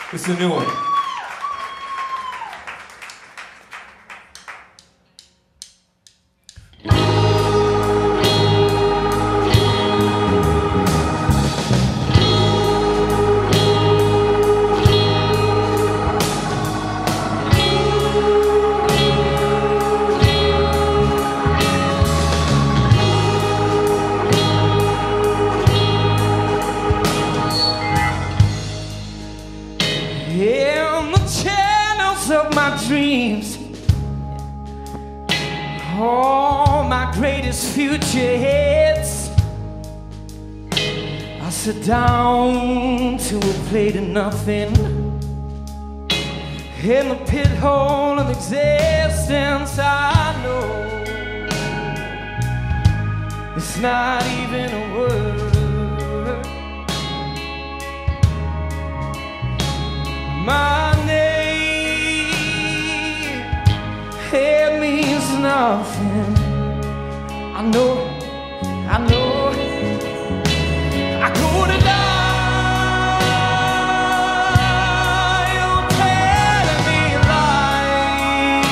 It's a new one. In the channels of my dreams, all my greatest future hits, I sit down to a plate of nothing in the pit hole of existence. I know it's not even a word. My name, it means nothing. I know, I go to die, you're telling me lies.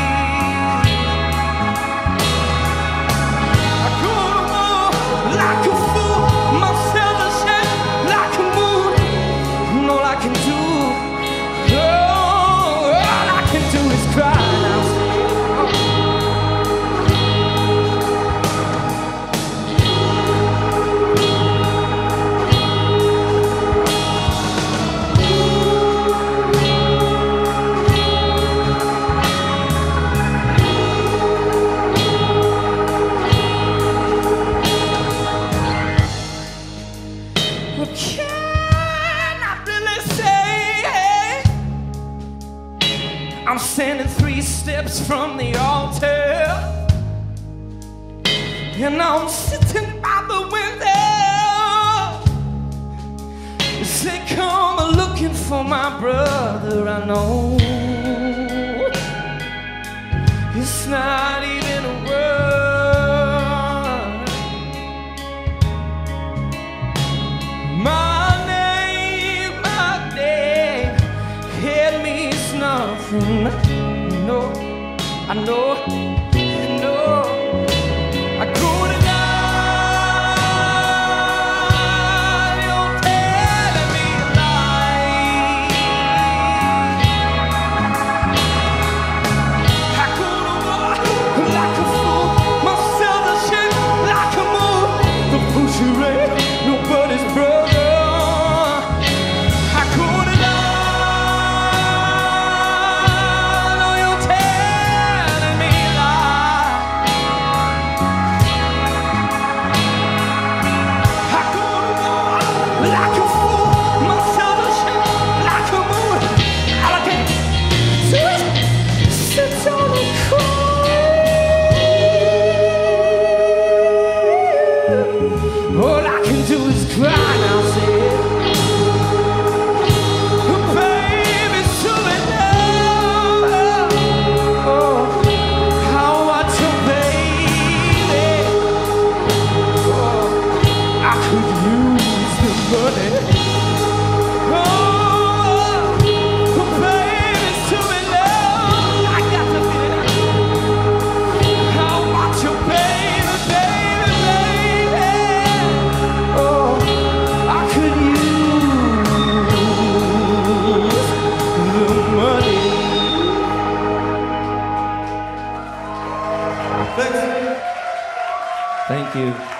I go to war like a fool, myself ashamed like a moon, and all I can do, cry now. What can I really say? I'm standing 3 steps from the altar, and I'm sitting by the window. They say, come looking for my brother. I know it's not even a word. My name, it means nothing. No, I know, I go to die, you're telling me lies. I go to war like a fool, myself ashamed like a moon. The pussy ain't nobody's brother. I go to die. Like a fool, myself ashamed, like a moon. All I can do is sit down and cry. All I can do is cry now, say it. Baby, so enough. Oh, how I want baby. Oh, I could use the money. Oh, baby, so in love. I got to feel it. How much you baby, baby, baby. Oh, I could use the money. Thanks. Thank you.